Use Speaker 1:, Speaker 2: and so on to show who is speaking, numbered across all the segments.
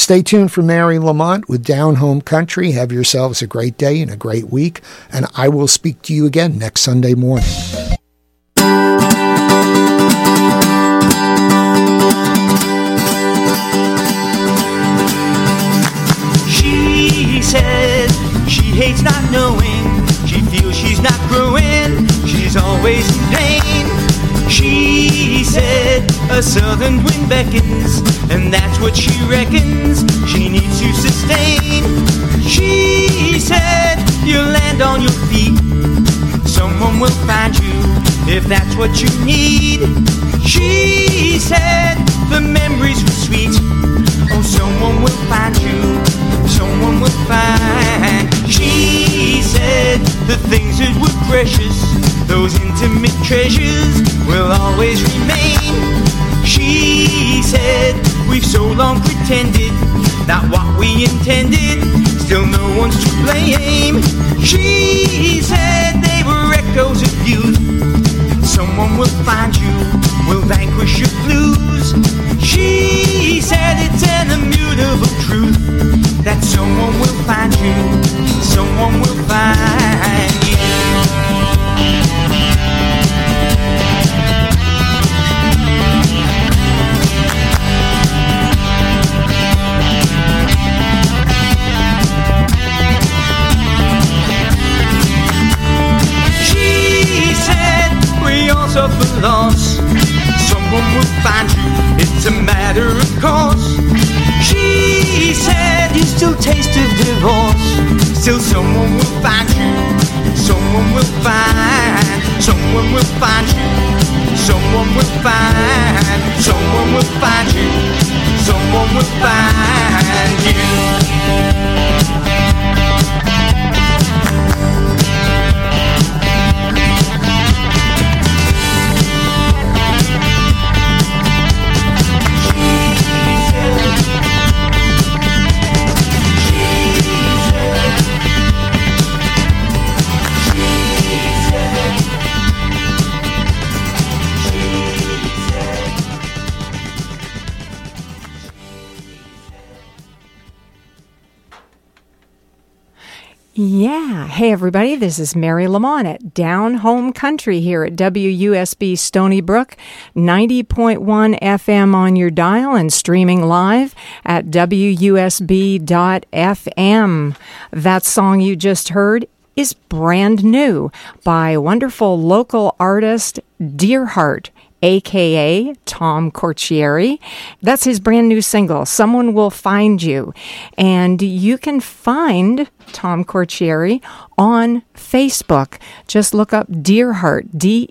Speaker 1: Stay tuned for Mary Lamont with Down Home Country. Have yourselves a great day and a great week, and I will speak to you again next Sunday morning.
Speaker 2: She said she hates not knowing, she feels she's not growing, she's always in pain. She said a southern wind beckons, and that's what she reckons she needs to sustain. She said you'll land on your feet, someone will find you if that's what you need. She said the memories were sweet, oh someone will find you, someone will find. She said the things that were precious, those intimate treasures, will always remain. She said we've so long pretended not what we intended, still no one's to blame. She said they were echoes of youth, someone will find you, will vanquish your blues. She said it's an immutable truth that someone will find you, someone will find you. She said we all suffer loss, someone will find you, it's a matter of course. She said you still taste of divorce, still someone will find you, someone will find, someone will find you, someone will find, someone will find you, someone will find you.
Speaker 3: Yeah. Hey, everybody. This is Mary Lamont at Down Home Country here at WUSB Stony Brook, 90.1 FM on your dial and streaming live at WUSB.FM. That song you just heard is brand new by wonderful local artist Deerheart, a.k.a. Tom Corchieri. That's his brand new single, Someone Will Find You. And you can find Tom Corchieri on Facebook. Just look up Deerheart,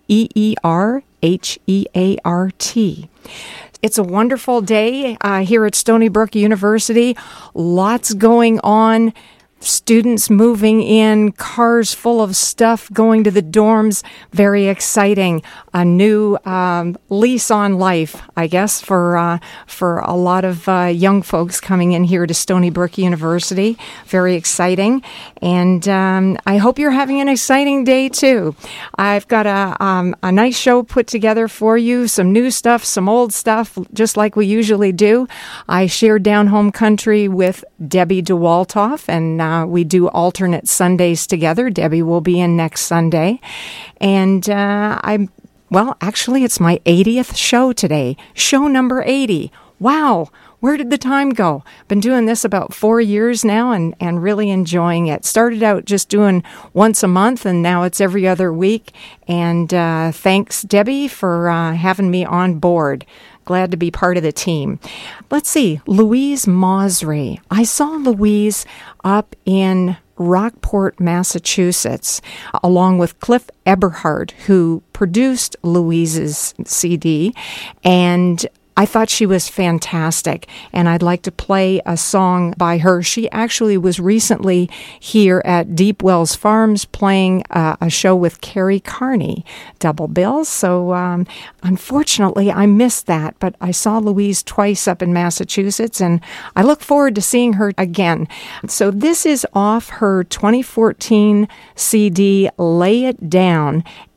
Speaker 3: Deerheart. It's a wonderful day here at Stony Brook University. Lots going on. Students moving in, cars full of stuff going to the dorms. Very exciting. A new lease on life, I guess, for a lot of young folks coming in here to Stony Brook University. Very exciting. And I hope you're having an exciting day, too. I've got a nice show put together for you. Some new stuff, some old stuff, just like we usually do. I shared Down Home Country with Debbie DeWaltoff, and we do alternate Sundays together. Debbie will be in next Sunday. And actually, it's my 80th show today. Show number 80. Wow. Where did the time go? Been doing this about 4 years now and really enjoying it. Started out just doing once a month, and now it's every other week. And thanks, Debbie, for having me on board. Glad to be part of the team. Let's see, Louise Mosry. I saw Louise up in Rockport, Massachusetts, along with Cliff Eberhardt, who produced Louise's CD, and I thought she was fantastic, and I'd like to play a song by her. She actually was recently here at Deep Wells Farms playing a show with Carrie Carney, double bill. So unfortunately, I missed that, but I saw Louise twice up in Massachusetts, and I look forward to seeing her again. So this is off her 2014 CD, Lay It Down.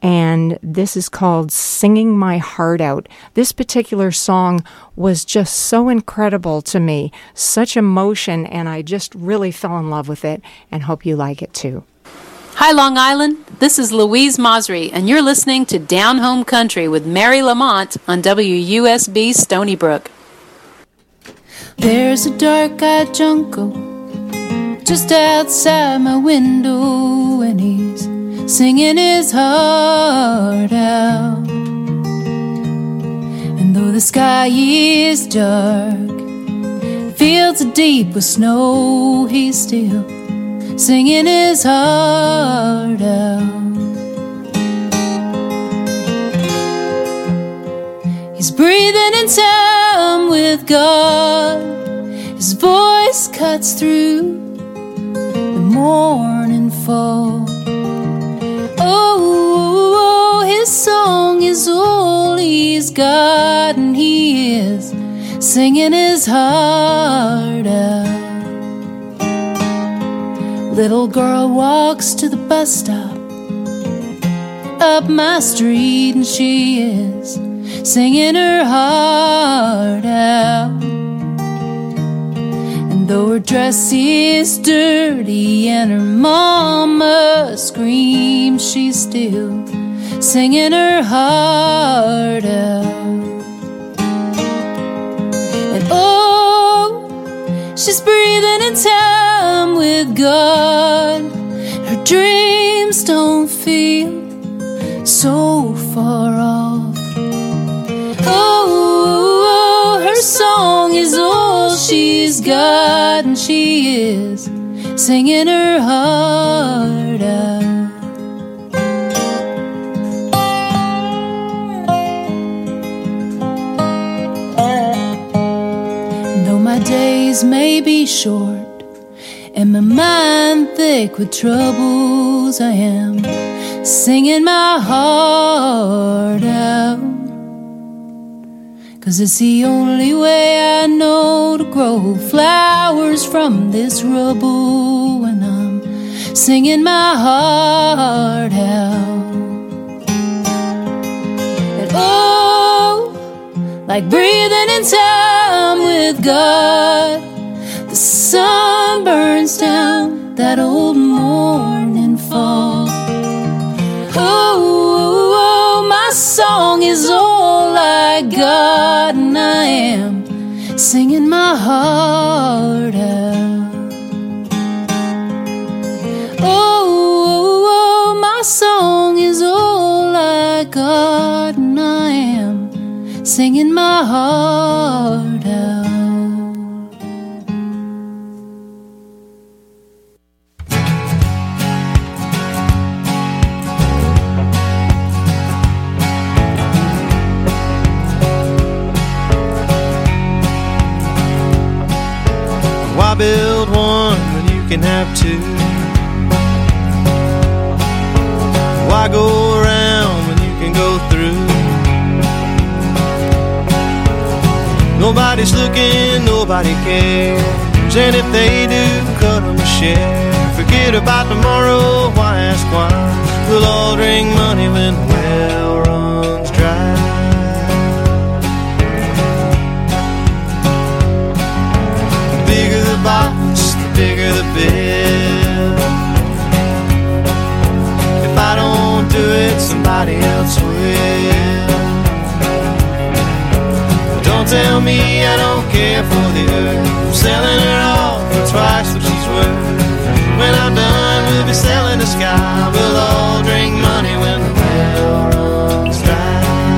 Speaker 3: and this is called Singing My Heart Out. This particular song was just so incredible to me, such emotion, and I just really fell in love with it, and hope you like it too.
Speaker 4: Hi, Long Island. This is Louise Mosry, and you're listening to Down Home Country with Mary Lamont on WUSB Stony Brook.
Speaker 5: There's a dark-eyed jungle just outside my window, and he's singing his heart out. And though the sky is dark, fields are deep with snow, he's still singing his heart out. He's breathing in time with God. His voice cuts through the morning fog. Oh, his song is all he's got, and he is singing his heart out. Little girl walks to the bus stop up my street, and she is singing her heart out. And though her dress is dirty and her mama screams, she's still singing her heart out. And oh, she's breathing in time with God. Her dreams don't feel so far off. Oh, her song is all she's got, and she is singing her heart out. Though my days may be short and my mind thick with troubles, I am singing my heart out. 'Cause it's the only way I know to grow flowers from this rubble, when I'm singing my heart out. And oh, like breathing in time with God, the sun burns down that old morning fog. Oh, my song is all I got, and I am singing my heart out. Oh, my song is all I got, and I am singing my heart out.
Speaker 2: Why build one when you can have two? Why go around when you can go through? Nobody's looking, nobody cares, and if they do, cut them a share. Forget about tomorrow, why ask why? We'll all drink money when the well runs dry. The bigger the box, the bigger the bill. If I don't do it, somebody else will. Don't tell me I don't care for the earth. I'm selling her off for twice what she's worth. When I'm done, we'll be selling the sky. We'll all drink money when the well runs dry.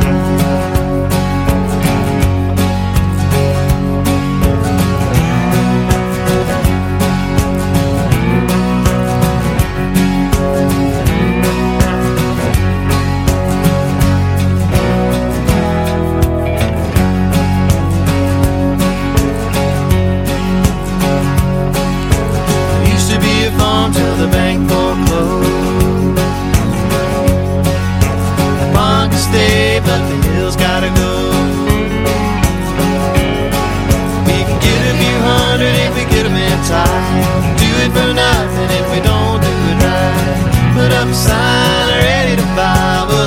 Speaker 2: Till the bank foreclosed. The bond can stay, but the hill's gotta go. We can get a few hundred if we get them in time. Do it for nothing if we don't do it right. Put up a sign ready to buy. We'll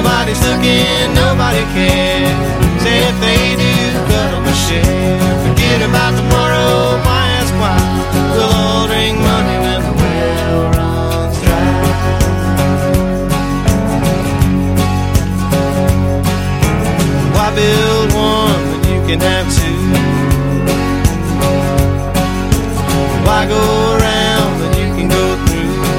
Speaker 6: Nobody's looking, nobody cares. Say if they do, cut them a share. Forget about tomorrow, why ask why? We'll all drink money when the well runs dry. Why build one when you can have two? Why go around when you can go through?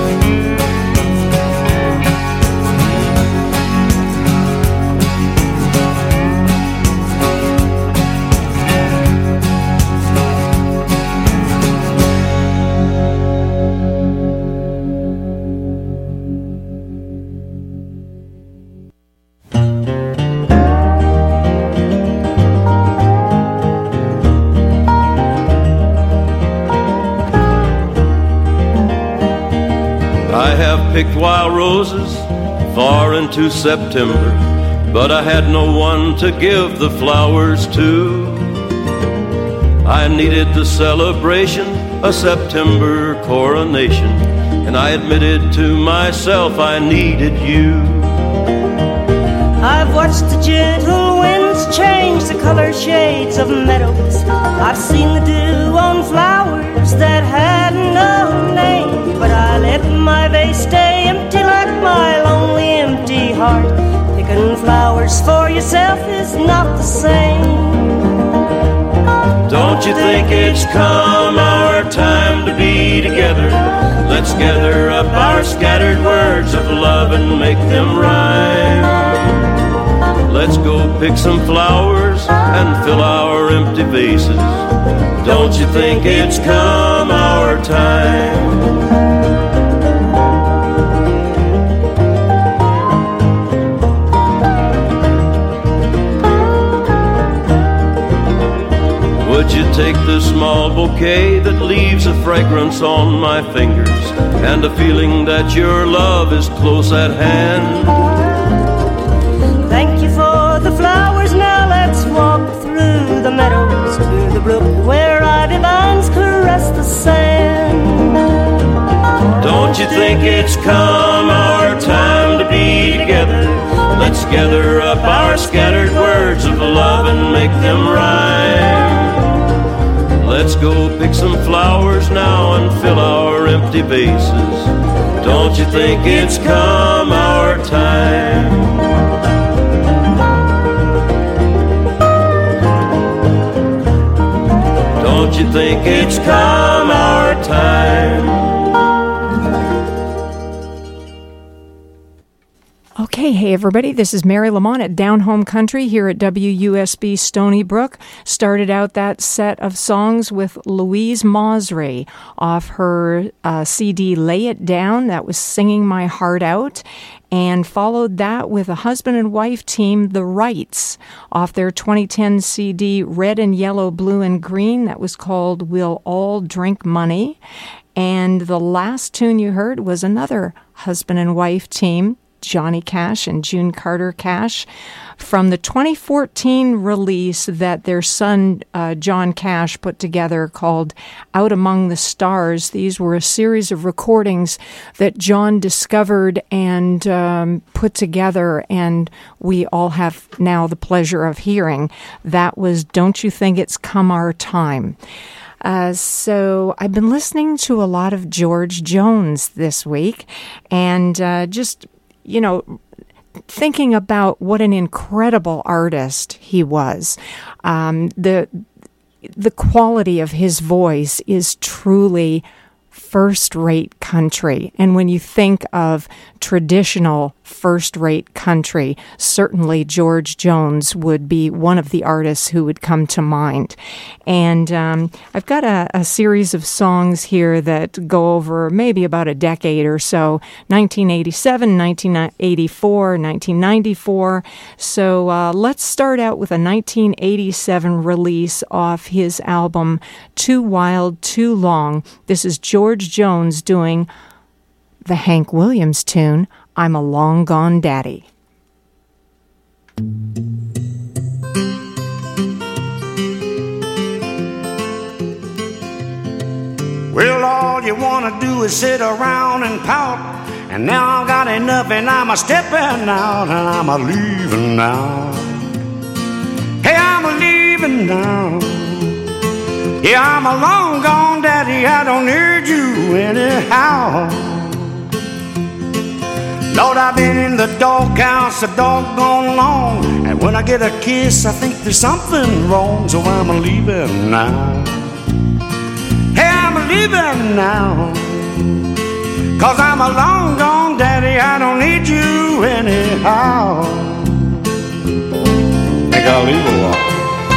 Speaker 7: Picked wild roses far into September, but I had no one to give the flowers to. I needed the celebration, a September coronation, and I admitted to myself I needed you.
Speaker 8: I've watched the gentle winds change the color shades of meadows. I've seen the dew on flowers that had no name, but I let my vase stay empty like my lonely empty heart. Picking flowers for yourself is not the same.
Speaker 7: Don't you think it's come our time to be together? Let's gather up our scattered words of love and make them rhyme. Let's go pick some flowers and fill our empty vases. Don't you think it's come our time? Would you take the small bouquet that leaves a fragrance on my fingers and a feeling that your love is close at hand?
Speaker 8: Thank you for the flowers, now let's walk through the meadows to the brook where ivy vines caress the sand.
Speaker 7: Don't you think it's come our time to be together? Let's gather up our scattered words of love and make them rhyme. Let's go pick some flowers now and fill our empty vases. Don't you think it's come our time? Don't you think it's come our time?
Speaker 3: Okay, hey everybody, this is Mary Lamont at Down Home Country here at WUSB Stony Brook. Started out that set of songs with Louise Mosry off her CD Lay It Down, that was Singing My Heart Out, and followed that with a husband and wife team, The Wrights, off their 2010 CD Red and Yellow, Blue and Green, that was called We'll All Drink Money. And the last tune you heard was another husband and wife team, Johnny Cash and June Carter Cash, from the 2014 release that their son John Cash put together called Out Among the Stars. These were a series of recordings that John discovered and put together, and we all have now the pleasure of hearing. That was Don't You Think It's Come Our Time. So I've been listening to a lot of George Jones this week, and just thinking about what an incredible artist he was. The quality of his voice is truly first-rate country. And when you think of traditional first-rate country, certainly George Jones would be one of the artists who would come to mind. And I've got a series of songs here that go over maybe about a decade or so, 1987, 1984, 1994. So let's start out with a 1987 release off his album Too Wild, Too Long. This is George Jones doing the Hank Williams tune, I'm a Long Gone Daddy.
Speaker 9: Well, all you want to do is sit around and pout
Speaker 6: And now I've got enough and I'm a stepping out and I'm a leaving now. Hey, I'm a leaving now. Yeah, I'm a long gone daddy, I don't need you anyhow. Lord, I've been in the doghouse a doggone long, and when I get a kiss, I think there's something wrong, so I'm a leaving now. Hey, I'm a leaving now, 'cause I'm a long gone daddy, I don't need you anyhow. Think I'll leave a while.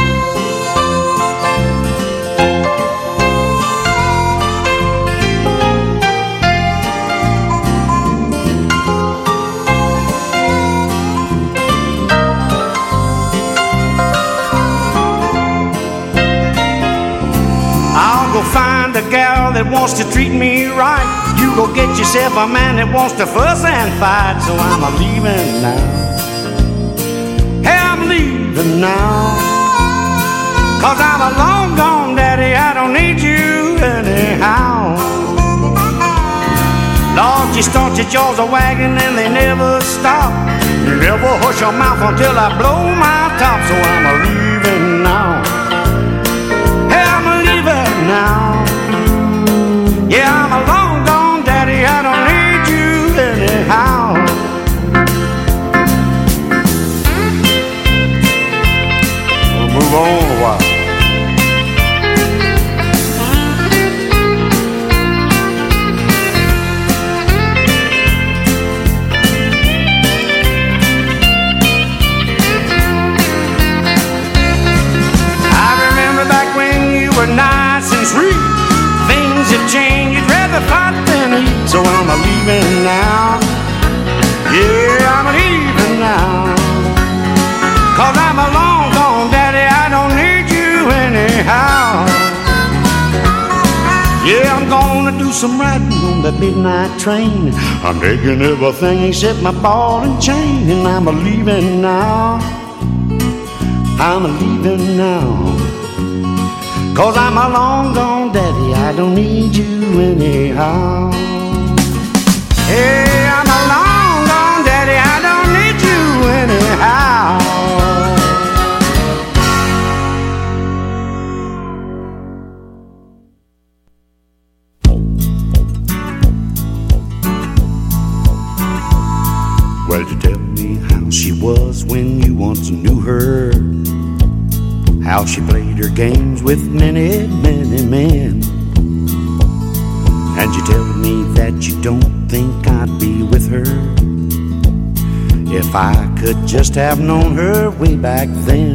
Speaker 6: Find a gal that wants to treat me right. You go get yourself a man that wants to fuss and fight. So I'm a leaving now. Hey, I'm leaving now, 'cause I'm a long gone daddy, I don't need you anyhow. Lord, you start your jaws a wagging and they never stop. You never hush your mouth until I blow my top. So I'm a leaving now. Hey, I'm a leaving now. Yeah, I'm a long gone daddy, I don't need you anyhow. We'll move on a while. I remember back when you were nice and sweet. Things have changed, you'd rather fight than eat. So I'm a leaving now. Yeah, I'm a leaving now, 'cause I'm a long gone daddy, I don't need you anyhow. Yeah, I'm gonna do some riding on that midnight train. I'm taking everything except my ball and chain. And I'm a leaving now. I'm a leaving now, 'cause I'm a long gone daddy, I don't need you anyhow. Hey, I'm a long gone daddy, I don't need you anyhow. Well, you tell me how she was when you once knew her, how she played her games with many, many men. And you tell me that you don't think I'd be with her if I could just have known her way back then.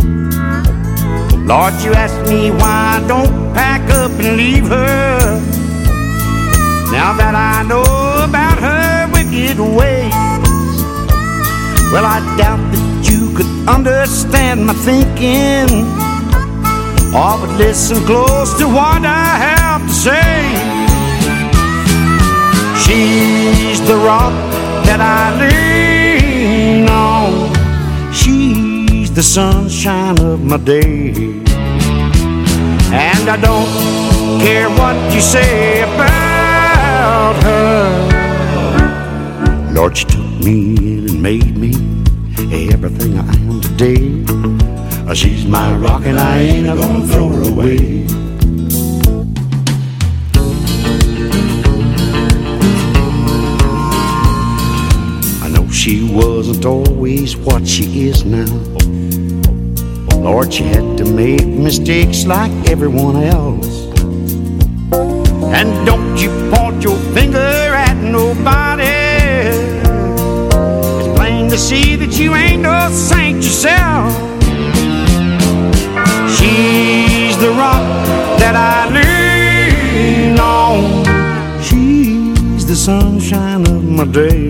Speaker 6: Lord, you ask me why I don't pack up and leave her, now that I know about her wicked ways. Well, I doubt that you could understand my thinking, oh, but listen close to what I have to say. She's the rock that I lean on. She's the sunshine of my day. And I don't care what you say about her. Lord, she took me in and made me everything I am today. She's my rock and I ain't gonna throw her away. I know she wasn't always what she is now. Lord, she had to make mistakes like everyone else. And don't you point your finger at nobody. It's plain to see that you ain't no saint yourself. She's the rock that I lean on. She's the sunshine of my day.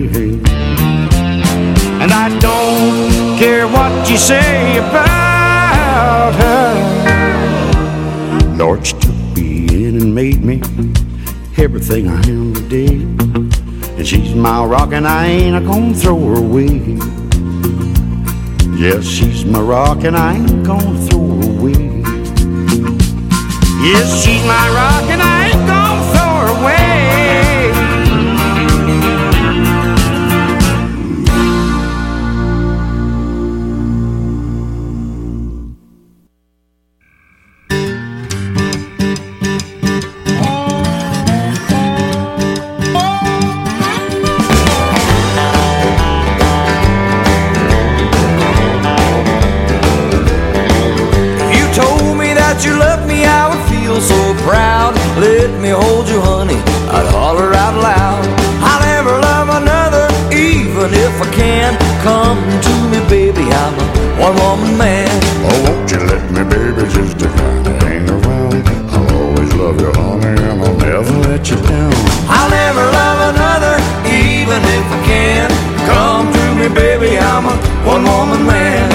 Speaker 6: And I don't care what you say about her. Lord, she took me in and made me everything I am today. And she's my rock and I ain't gonna throw her away. Yes, she's my rock and I ain't gonna throw her away. Yes, she's my rock and I ain't gonna throw her away.
Speaker 9: me hold you, honey, I'd holler out loud. I'll never love another, even if I can. Come to me, baby, I'm a one-woman man.
Speaker 10: Oh, won't you let me, baby, just to kind of hang around? I'll always love you, honey, and I'll never let you down.
Speaker 9: I'll never love another, even if I can. Come to me, baby, I'm a one-woman man.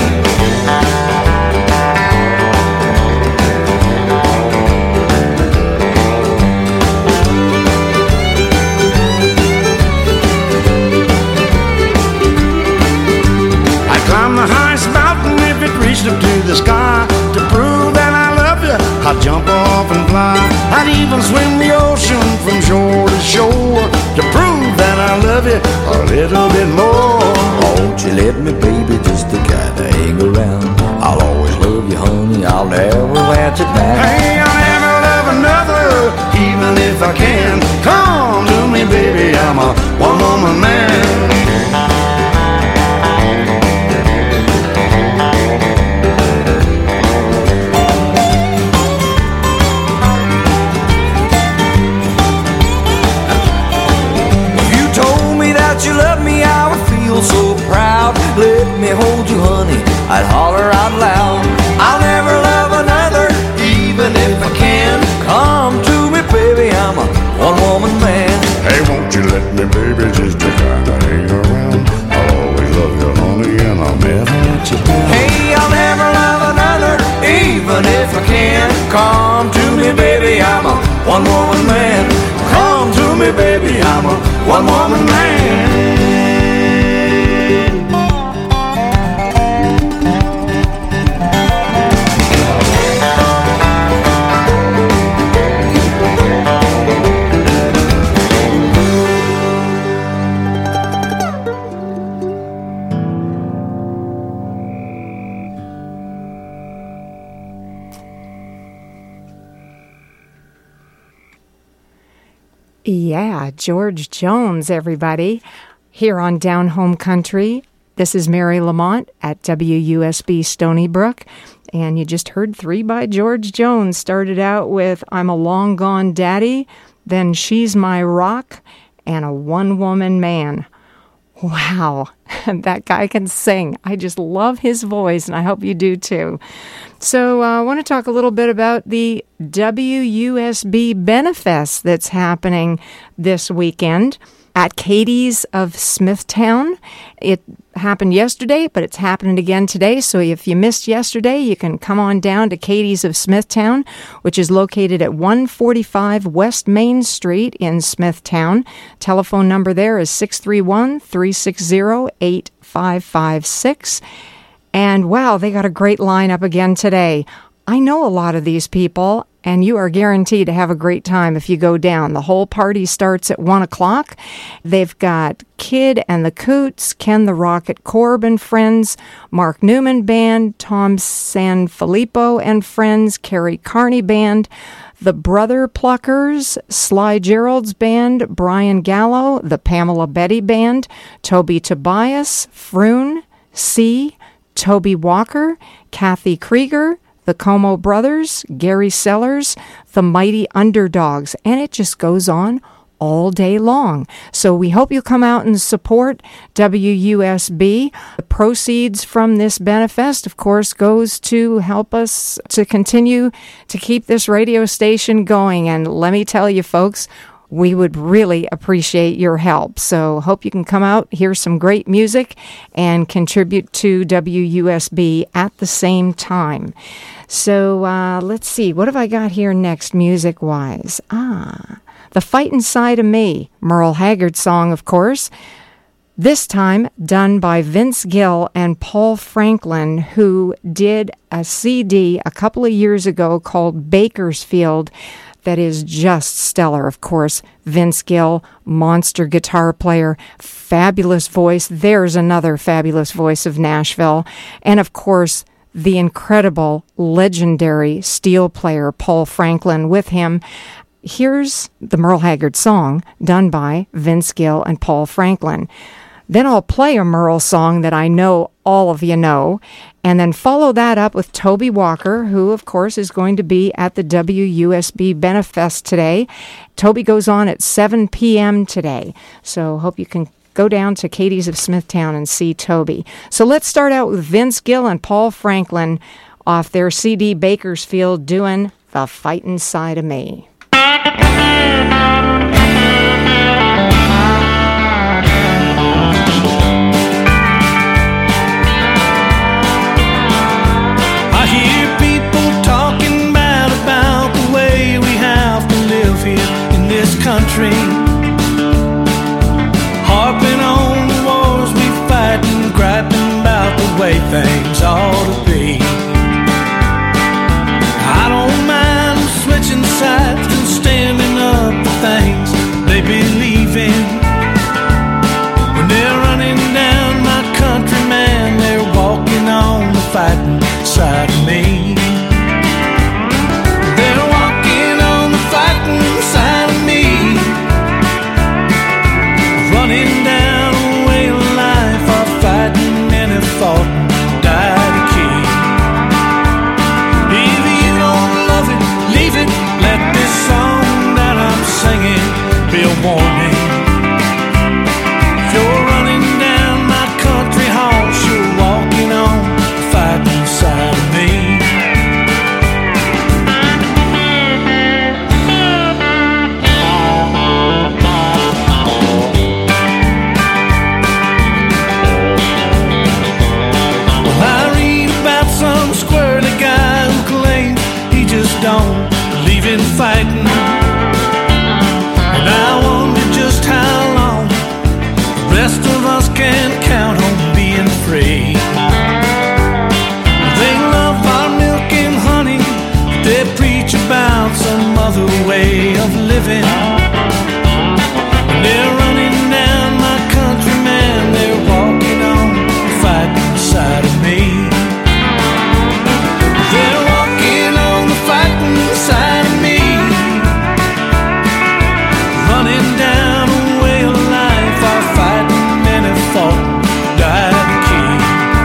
Speaker 6: Up to the sky to prove that I love you. I'd jump off and fly. I'd even swim the ocean from shore to shore to prove that I love you a little bit more.
Speaker 9: Won't you let me, baby, just to kinda hang around? I'll always love you, honey, I'll never let you down.
Speaker 6: Hey, I'll never love another, even if I can. Come to me, baby, I'm a one-woman man.
Speaker 9: You love me, I would feel so proud. Let me hold you, honey, I'd holler out loud. I'll never love another, even if I can. Come to me, baby, I'm a one-woman man.
Speaker 10: Hey, won't you let me, baby, just to kind of hang around? I'll always love you, honey, and I'll never let you down.
Speaker 9: Hey, I'll never love another, even if I can. Come to me, baby, I'm a one-woman man. Come to me, baby, I'm a one-woman man.
Speaker 3: Yeah, George Jones, everybody, here on Down Home Country. This is Mary Lamont at WUSB Stony Brook, and you just heard 3 by George Jones. Started out with I'm a Long Gone Daddy, then She's My Rock, and a One-Woman Man. Wow, that guy can sing. I just love his voice, and I hope you do too. So I want to talk a little bit about the WUSB Benefest that's happening this weekend at Katie's of Smithtown. It happened yesterday, but it's happening again today. So if you missed yesterday, you can come on down to Katie's of Smithtown, which is located at 145 West Main Street in Smithtown. Telephone number there is 631-360-8556. And wow, they got a great lineup again today. I know a lot of these people, and you are guaranteed to have a great time if you go down. The whole party starts at 1 o'clock. They've got Kid and the Coots, Ken the Rocket Korb and Friends, Mark Newman Band, Tom Sanfilippo and Friends, Kerry Carney Band, the Brother Pluckers, Sly Gerald's Band, Brian Gallo, the Pamela Betty Band, Toby Tobias, Froon, C., Toby Walker, Kathy Krieger, the Como Brothers, Gary Sellers, the Mighty Underdogs, and it just goes on all day long. So we hope you come out and support WUSB. The proceeds from this Benefest, of course, goes to help us to continue to keep this radio station going. And let me tell you, folks, we would really appreciate your help. So hope you can come out, hear some great music, and contribute to WUSB at the same time. So let's see, what have I got here next music-wise? The Fight Inside of Me, Merle Haggard song, of course. This time done by Vince Gill and Paul Franklin, who did a CD a couple of years ago called Bakersfield that is just stellar. Of course, Vince Gill, monster guitar player, fabulous voice. There's another fabulous voice of Nashville. And of course, the incredible, legendary steel player Paul Franklin with him. Here's the Merle Haggard song done by Vince Gill and Paul Franklin. Then I'll play a Merle song that I know all of you know, and then follow that up with Toby Walker, who, of course, is going to be at the WUSB Benefest today. Toby goes on at 7 p.m. today, so hope you can go down to Katie's of Smithtown and see Toby. So let's start out with Vince Gill and Paul Franklin off their CD Bakersfield doing The Fightin' Side of Me.
Speaker 6: I hear people talking about the way we have to live here in this country, harping on the wars we fight and griping about the way things ought to be. I don't mind switching sides and standing up for things they believe in. When they're running down my country, man, they're walking on the fighting side of me. They're walking on the fighting side of me, running down a way of life, or fighting and have fought and died a king. If you don't love it, leave it. Let this song that I'm singing be a warning. If you're running down my country horse, you're walking on the fighting side of me. Well, I read about some squirrely guy who claims he just don't believe in fighting, and I wonder just how long the rest of us can count on being free. They love our milk and honey, but they preach about some other way of living. When they're running down my country, man, they're walking on the fighting side of me. They're walking on the fighting side of me, running down a way of life, our fighting and have fought and died a king.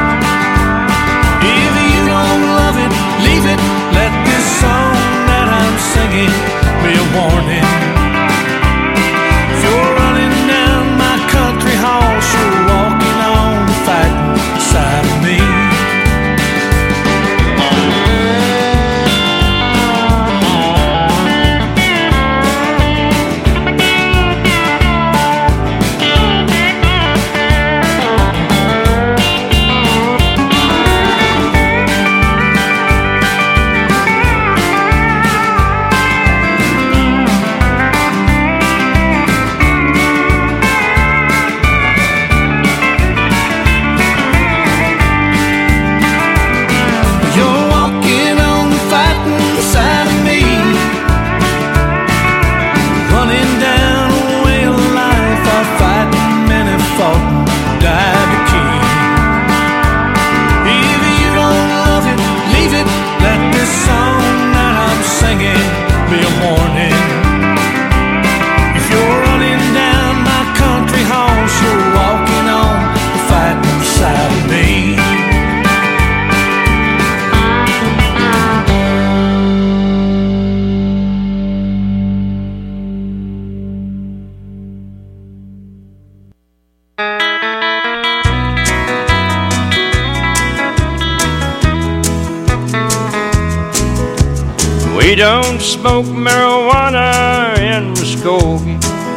Speaker 6: If you don't love it, leave it. Let this song that I'm singing be a warning. If you're running down my country horse, you're walking on the fighting side of me. You're walking on the fighting side of me, running down a way of life, our fighting men have fought and died a king. If you don't love it, leave it. Let this song that I'm singing be a warning. If you're running down my country horse, you're walking on the fighting side of me.
Speaker 7: We don't smoke marijuana in Muskogee.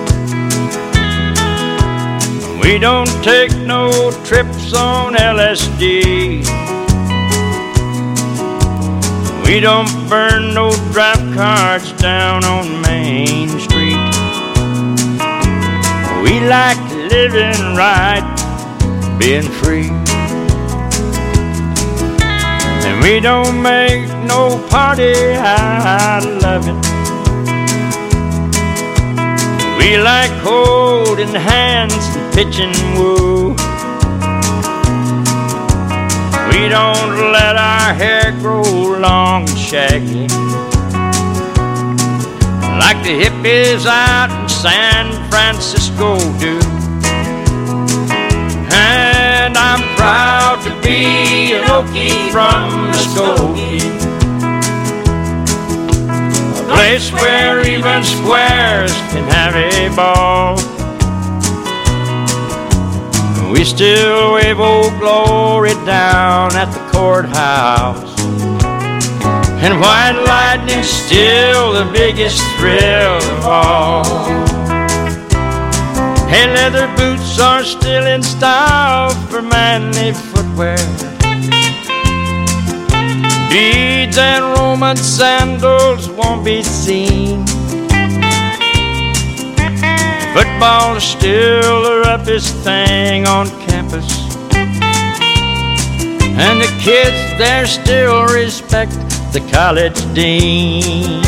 Speaker 7: We don't take no trips on LSD. We don't burn no drive cards down on Main Street. We like living right, being free. And we don't make no party out of loving. We like holding hands and pitching woo. We don't let our hair grow long and shaggy like the hippies out in San Francisco do. Okie from Muskogee, a place where even squares can have a ball. We still wave Old Glory down at the courthouse, and white lightning's still the biggest thrill of all. Hey, leather boots are still in style for manly footwear. Beads and Roman sandals won't be seen. Football is still the roughest thing on campus, and the kids there still respect the college dean.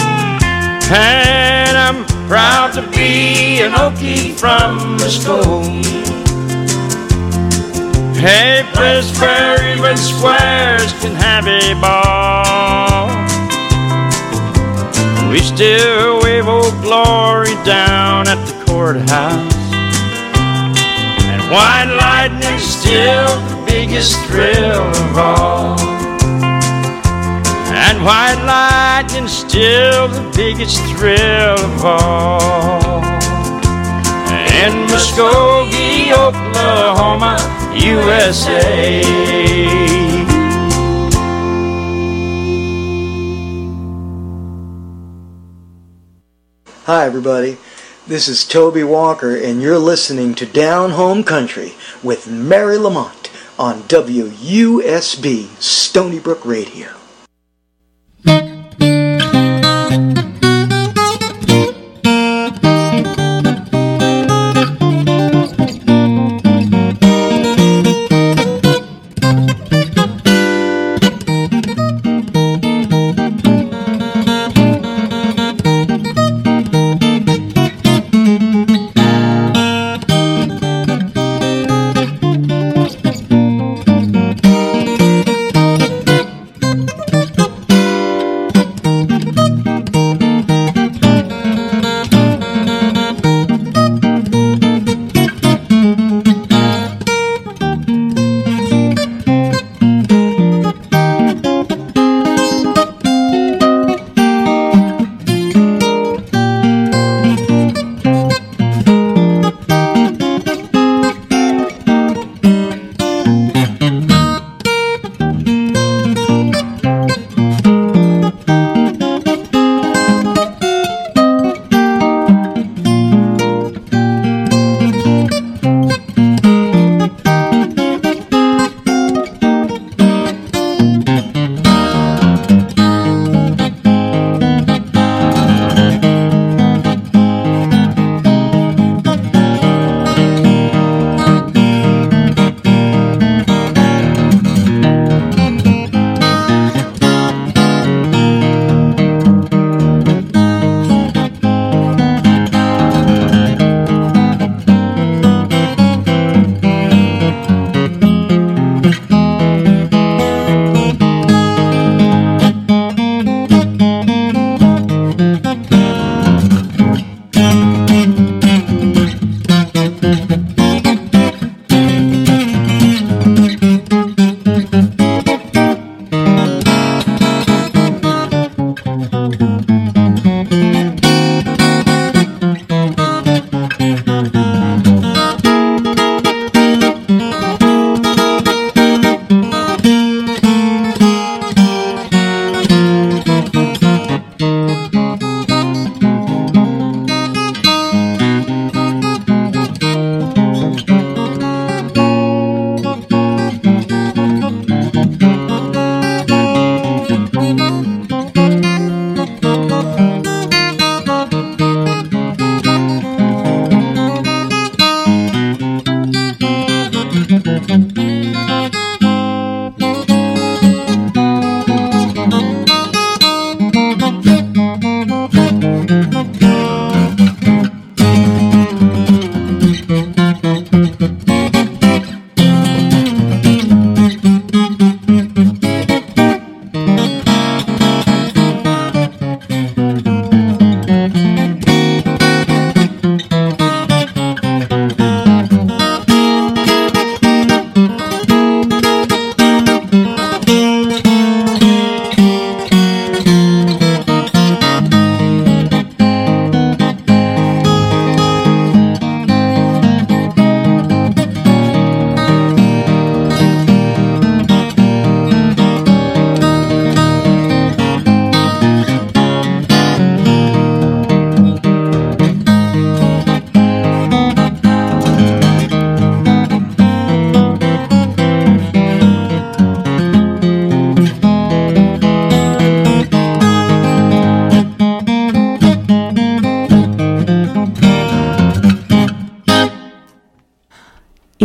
Speaker 7: And I'm proud to be an Okie from Muskogee, a place where even squares can have a ball. We still wave Old Glory down at the courthouse, and white lightning's still the biggest thrill of all. And white lightning's still the biggest thrill of all. In Muskogee, Oklahoma, USA.
Speaker 11: Hi everybody, this is Toby Walker and you're listening to Down Home Country with Mary Lamont on WUSB Stony Brook Radio.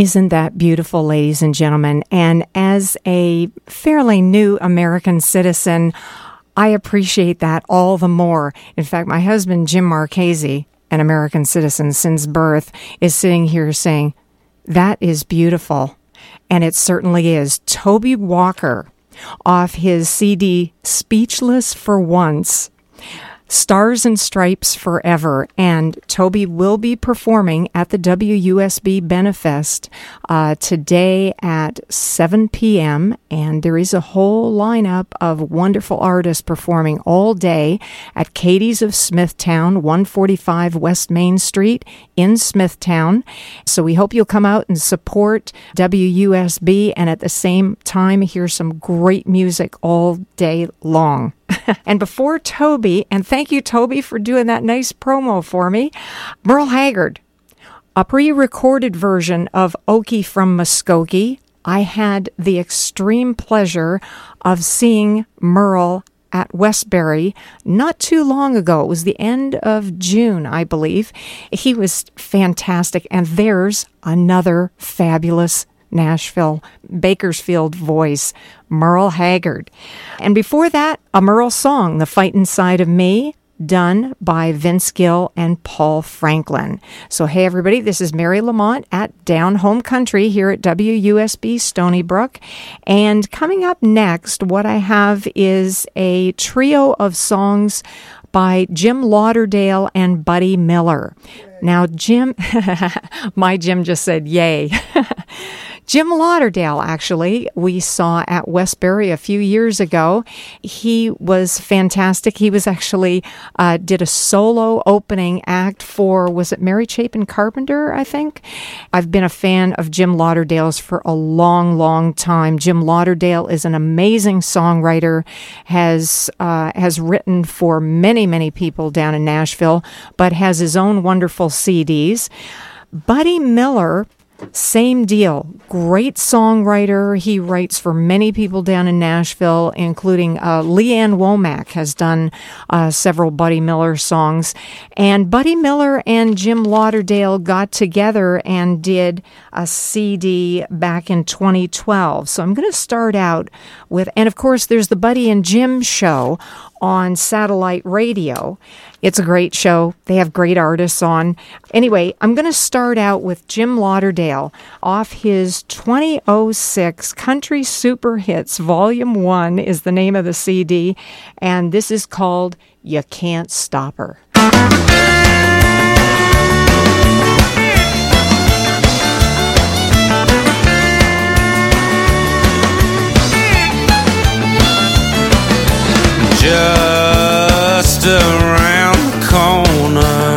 Speaker 3: Isn't that beautiful, ladies and gentlemen? And as a fairly new American citizen, I appreciate that all the more. In fact, my husband, Jim Marchese, an American citizen since birth, is sitting here saying, that is beautiful. And it certainly is. Toby Walker, off his CD, Speechless for Once, Stars and Stripes Forever, and Toby will be performing at the WUSB Benefest today at 7 p.m., and there is a whole lineup of wonderful artists performing all day at Katie's of Smithtown, 145 West Main Street in Smithtown. So we hope you'll come out and support WUSB and at the same time hear some great music all day long. And before Toby, and thank you, Toby, for doing that nice promo for me, Merle Haggard, a pre-recorded version of Okie from Muskogee. I had the extreme pleasure of seeing Merle at Westbury not too long ago. It was the end of June, I believe. He was fantastic, and there's another fabulous Nashville, Bakersfield voice, Merle Haggard. And before that, a Merle song, The Fight Inside of Me, done by Vince Gill and Paul Franklin. So, hey, everybody, this is Mary Lamont at Down Home Country here at WUSB Stony Brook. And coming up next, what I have is a trio of songs by Jim Lauderdale and Buddy Miller. Now, Jim, my Jim just said, yay. Jim Lauderdale, actually, we saw at Westbury a few years ago. He was fantastic. He was actually, did a solo opening act for, was it Mary Chapin Carpenter, I think? I've been a fan of Jim Lauderdale's for a long, long time. Jim Lauderdale is an amazing songwriter, has written for many, many people down in Nashville, but has his own wonderful CDs. Buddy Miller, same deal. Great songwriter. He writes for many people down in Nashville, including Leanne Womack has done several Buddy Miller songs. And Buddy Miller and Jim Lauderdale got together and did a CD back in 2012. So I'm going to start out with, and of course there's the Buddy and Jim show on satellite radio. It's a great show. They have great artists on. Anyway, I'm going to start out with Jim Lauderdale off his 2006 Country Super Hits. Volume 1 is the name of the CD, and this is called You Can't Stop Her.
Speaker 6: Just around the corner,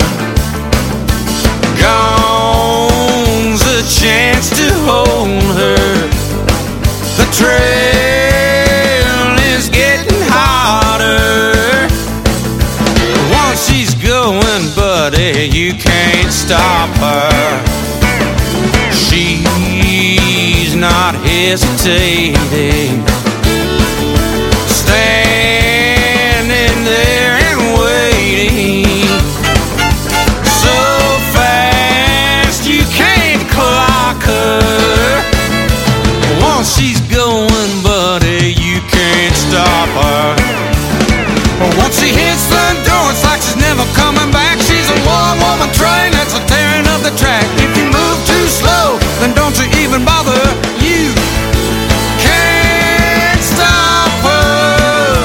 Speaker 6: gone's a chance to hold her. The trail is getting hotter. Once she's going, buddy, you can't stop her. She's not hesitating, standing there and waiting, so fast you can't clock her. Once she's going, buddy, you can't stop her. Once she hits the door, it's like she's never coming back. She's a one-woman train that's a tearing up the track. If you move too slow, then don't you even bother. You can't stop her.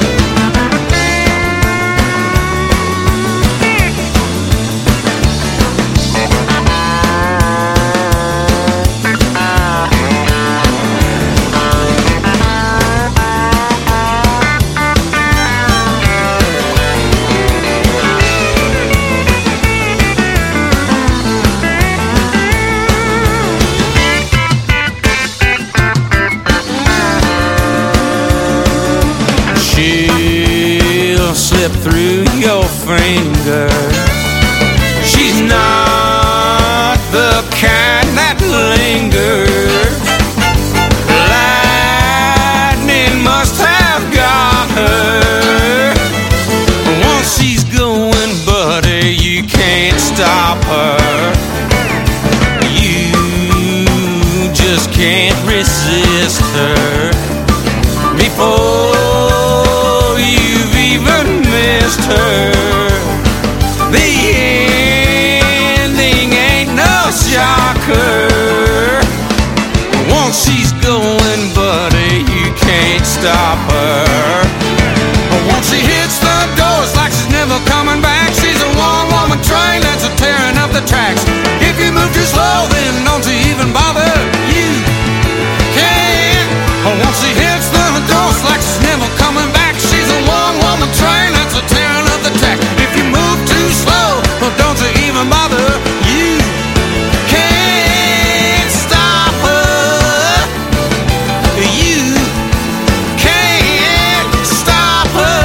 Speaker 6: She'll slip through your fingers. She's not the kind that lingers. Lightning must have got her. Once she's going, buddy, you can't stop her. You
Speaker 12: can't resist her before you've even missed her. The ending ain't no shocker. Once she's going, buddy, you can't stop her. Once she hits the door, it's like she's never coming back. She's a one-woman train that's a tearing up the tracks. If you move too slow, then don't you even bother. You can't. Once she hits the door, it's like she's never coming back. She's a one-woman train that's a tearing up the track. If you move too slow, don't you even bother. You can't stop her. You can't stop her.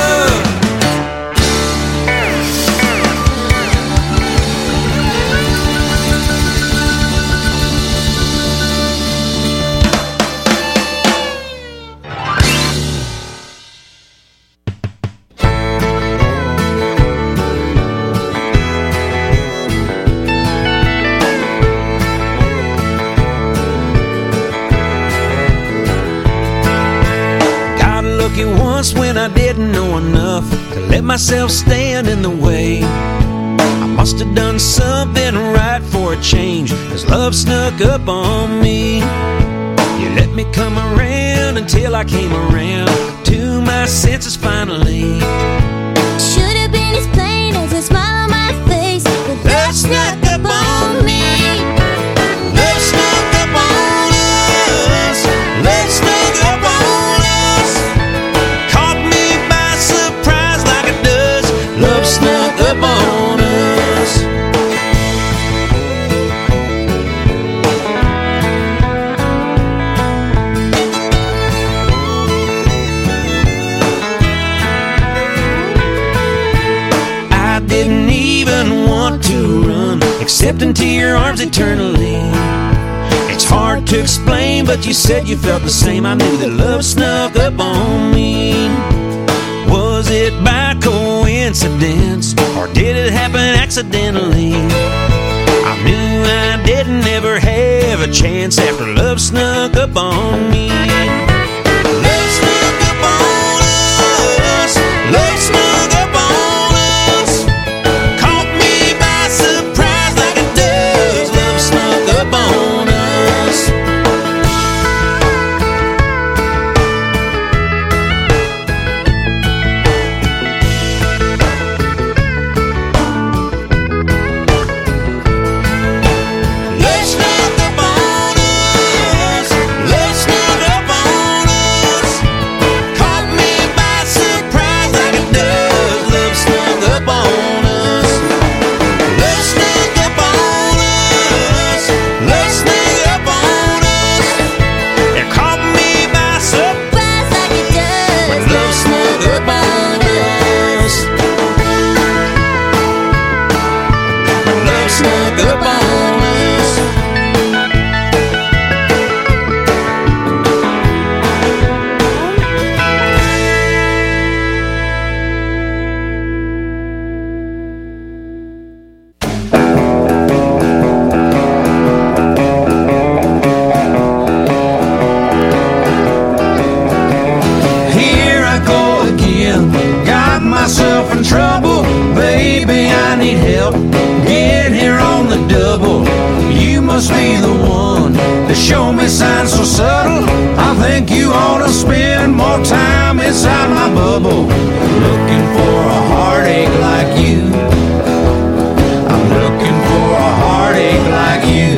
Speaker 12: Got lucky once when I didn't know enough to let myself stand in the way. I must have done something right for a change, 'cause love snuck up on me. You let me come around until I came around to my senses finally.
Speaker 13: Should have been as plain as a smile on my face, but
Speaker 12: Love snuck up on me. Love snuck up on us. Love snuck up on us. Caught me by surprise like it does. Love snuck up on us. I didn't even want to run, except into your arms eternally. It's hard to explain, but you said you felt the same. I knew that love snuck up on me. Was it by coincidence, or did it happen accidentally? I knew I didn't ever have a chance after love snuck up on me. Love snuck up on us. Love snuck up on us. Caught me by surprise like it does. Love snuck up on us. Love snuck up on us. Love snuck up on us. Caught me by surprise like it does. Love snuck up on us. Love snuck up on us. Love snuck up on us. It caught me by surprise like it does. Love snuck up on us. Love snuck up on us. Here I go again, got myself in trouble. Baby, I need help. Get here on the double. You must be the one to show me signs so subtle. I think you ought to spend more time inside my bubble. Looking for a heartache like you. I'm looking for a heartache like you.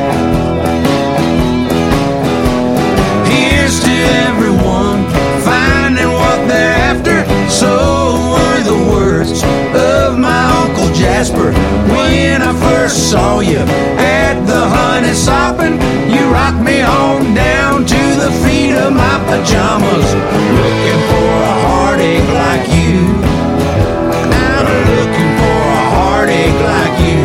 Speaker 12: Here's to everyone finding what they're after. So were the words of my Uncle Jasper when I first saw you at the honey sopping. You rocked me on down to the feet of my pajamas. Looking for a heartache like you. I'm looking for a heartache like you.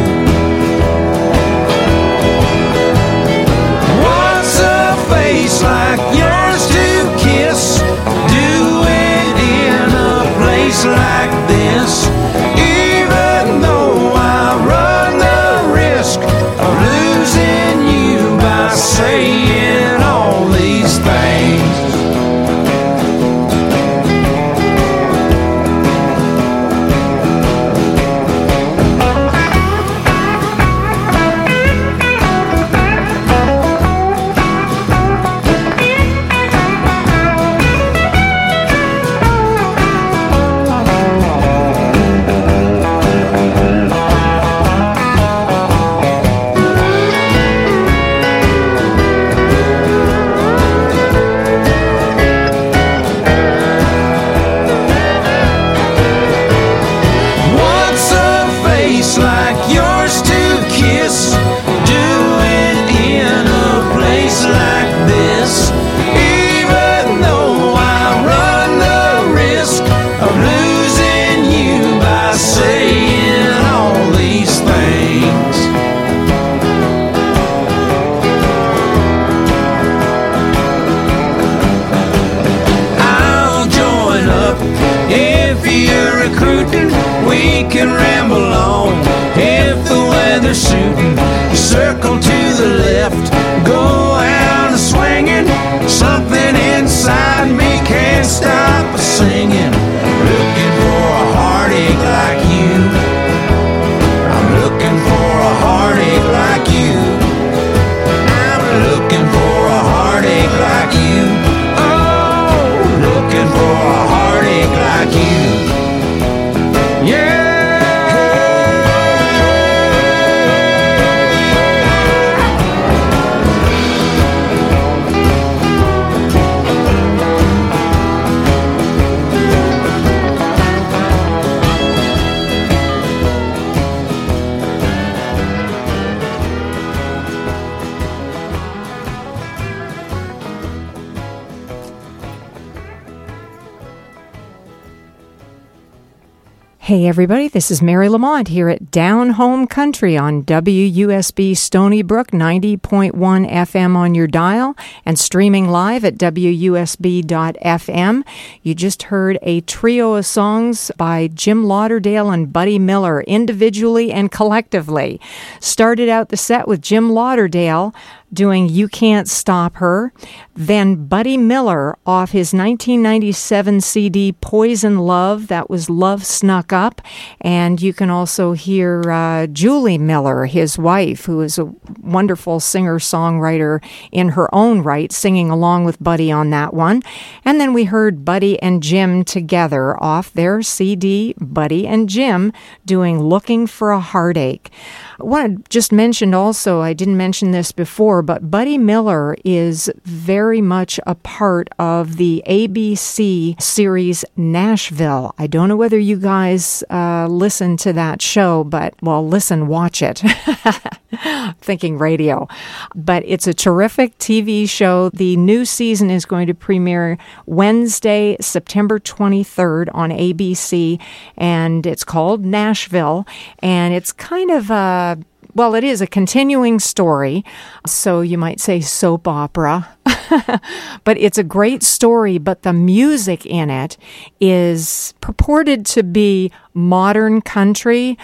Speaker 12: What's a face like yours to kiss? Do it in a place like this. Even though I run the risk of losing you by saying can ramble on. If the weather's shooting, circle to the left, go out a swinging. Something inside me can't stop singing. Looking for a heartache like you. I'm looking for a heartache like you. I'm looking for a heartache like you. Oh, looking for a heartache like you. Yeah.
Speaker 3: Hey everybody, this is Mary Lamont here at Down Home Country on WUSB Stony Brook 90.1 FM on your dial and streaming live at WUSB.FM. You just heard a trio of songs by Jim Lauderdale and Buddy Miller, individually and collectively. Started out the set with Jim Lauderdale doing You Can't Stop Her. Then Buddy Miller off his 1997 CD Poison Love, that was Love Snuck Up. And you can also hear Julie Miller, his wife, who is a wonderful singer-songwriter in her own right, singing along with Buddy on that one. And then we heard Buddy and Jim together off their CD, Buddy and Jim, doing Looking for a Heartache. I want to just mention also, I didn't mention this before, but Buddy Miller is very much a part of the ABC series Nashville. I don't know whether you guys listen to that show, but, well, listen, watch it. Thinking radio. But it's a terrific TV show. The new season is going to premiere Wednesday, September 23rd on ABC, and it's called Nashville, and it's kind of well, it is a continuing story, so you might say soap opera, but it's a great story, but the music in it is purported to be modern country,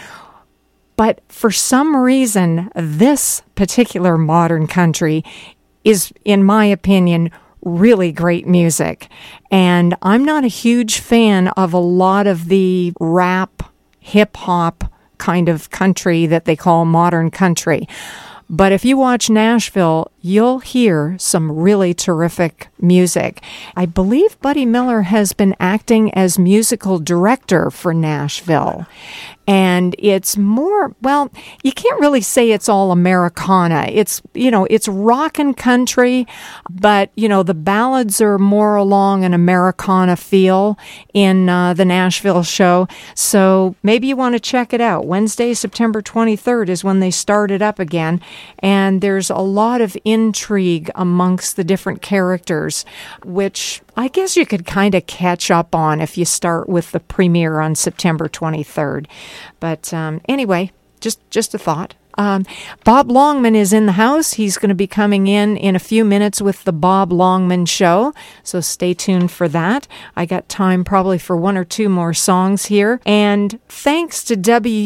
Speaker 3: but for some reason, this particular modern country is, in my opinion, really great music. And I'm not a huge fan of a lot of the rap, hip-hop kind of country that they call modern country. But if you watch Nashville, you'll hear some really terrific music. I believe Buddy Miller has been acting as musical director for Nashville. And it's more, well, you can't really say it's all Americana. It's, it's rock and country, but, the ballads are more along an Americana feel in the Nashville show. So maybe you want to check it out. Wednesday, September 23rd is when they start it up again. And there's a lot of intrigue amongst the different characters, which I guess you could kind of catch up on if you start with the premiere on September 23rd. But anyway, just a thought. Bob Longman is in the house. He's going to be coming in a few minutes with the Bob Longman Show, so stay tuned for that. I got time probably for one or two more songs here. And thanks to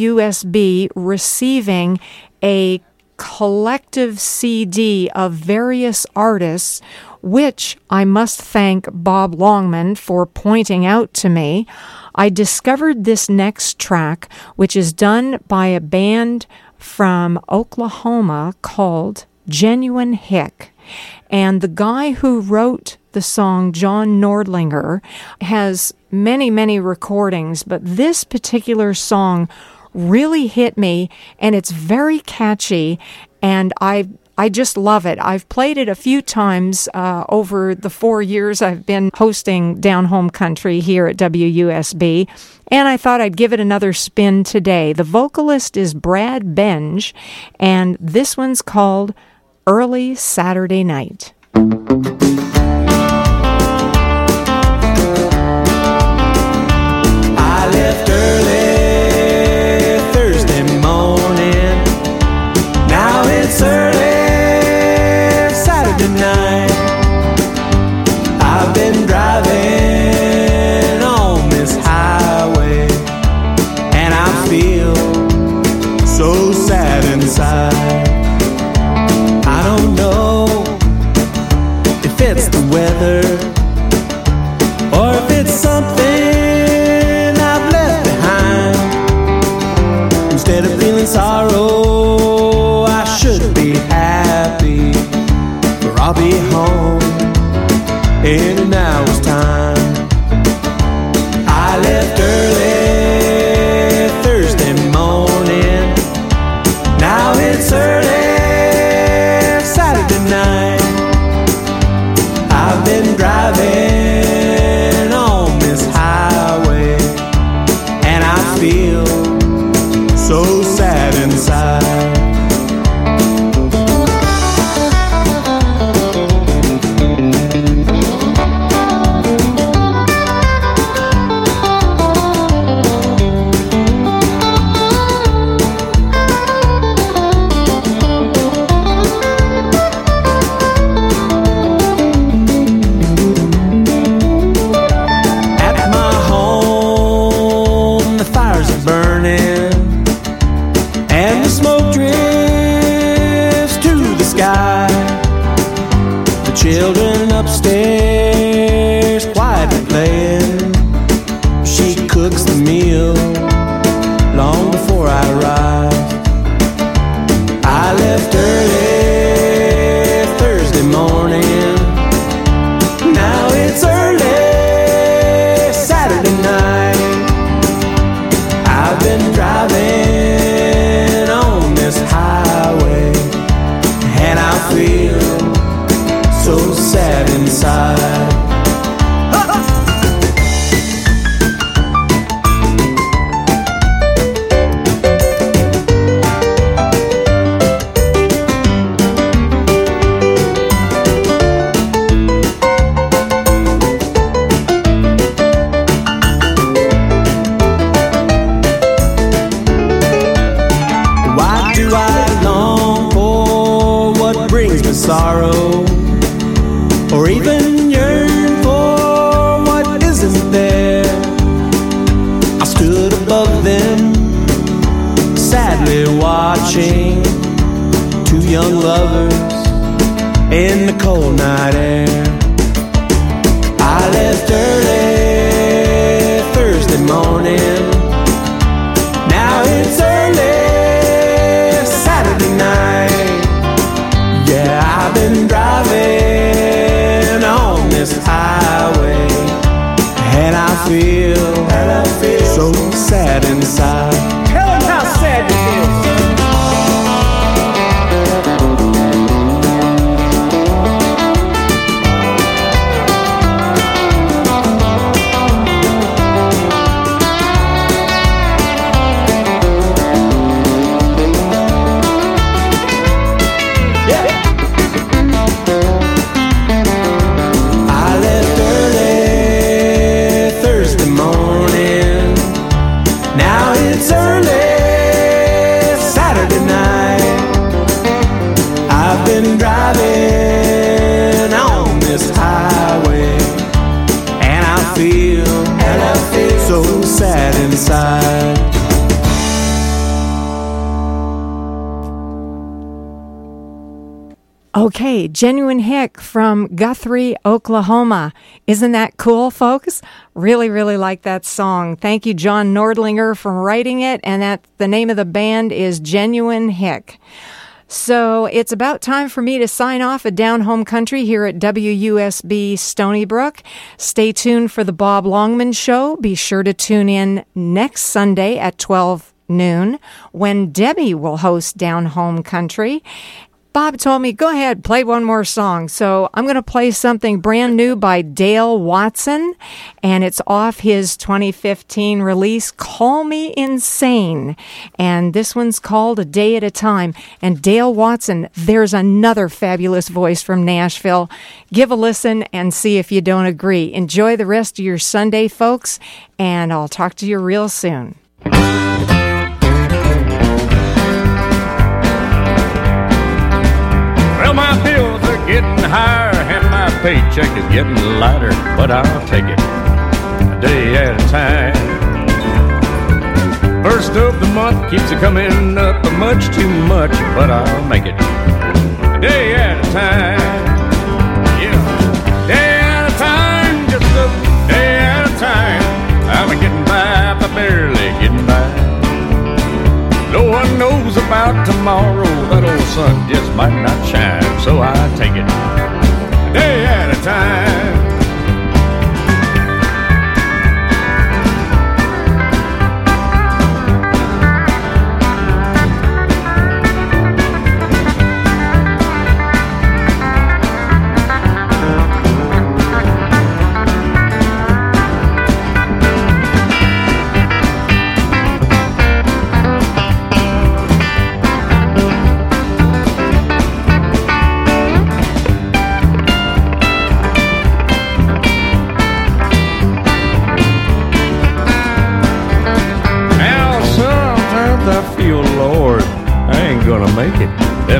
Speaker 3: WUSB receiving a collective CD of various artists, which I must thank Bob Longman for pointing out to me, I discovered this next track, which is done by a band from Oklahoma called Genuine Hick. And the guy who wrote the song, John Nordlinger, has many, many recordings, but this particular song really hit me, and it's very catchy, and I just love it. I've played it a few times over the 4 years I've been hosting Down Home Country here at WUSB, and I thought I'd give it another spin today. The vocalist is Brad Benge, and this one's called Early Saturday Night.
Speaker 12: I left early Thursday morning. Now it's early Saturday night. I've been driving on this highway, and I'm be home in an hour's time. I left early Thursday morning. Now it's early Saturday night. I've been driving on this highway, and I feel so sad inside. Children upstairs quietly playing. She cooks the meal long before I arrive. I left early Thursday morning. Now it's early Saturday night. I've been driving on this highway, and I feel so sad inside. Why do I long for what brings me sorrow, or even yearn for what isn't there? I stood above them, sadly watching two young lovers in the cold night air. I left early Thursday morning. Now it's early Saturday night. Yeah, I've been driving on this highway, and I feel so sad inside. Tell them how sad you feel. Driving on this highway, and I feel so sad inside.
Speaker 3: Okay, Genuine Hick from Guthrie, Oklahoma. Isn't that cool, folks? Really, really like that song. Thank you, John Nordlinger, for writing it, and the name of the band is Genuine Hick. So it's about time for me to sign off at Down Home Country here at WUSB Stony Brook. Stay tuned for the Bob Longman Show. Be sure to tune in next Sunday at 12 noon when Debbie will host Down Home Country. Bob told me, go ahead, play one more song. So I'm going to play something brand new by Dale Watson, and it's off his 2015 release, Call Me Insane. And this one's called A Day at a Time. And Dale Watson, there's another fabulous voice from Nashville. Give a listen and see if you don't agree. Enjoy the rest of your Sunday, folks, and I'll talk to you real soon.
Speaker 7: Well, my bills are getting higher and my paycheck is getting lighter, but I'll take it a day at a time. First of the month keeps it coming up much too much, but I'll make it a day at a time. Yeah, day at a time, just a day at a time. I'm getting by, but barely getting by. No one knows about tomorrow, that old sun just might not shine, so I take it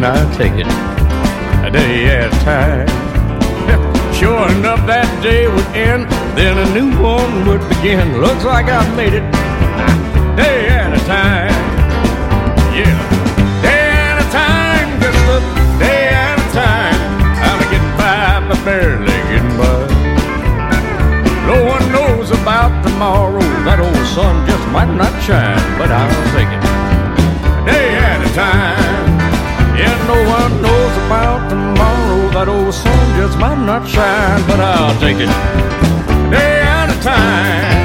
Speaker 14: I'll take it a day at a time. Sure enough, that day would end, then a new one would begin. Looks like I've made it a day at a time. Yeah, day at a time, just a day at a time. I'm getting by, but barely getting by. No one knows about tomorrow. That old sun just might not shine, but I'll take it a day at a time. Yeah, no one knows about tomorrow. That old sun just might not shine, but I'll take it a day at a time.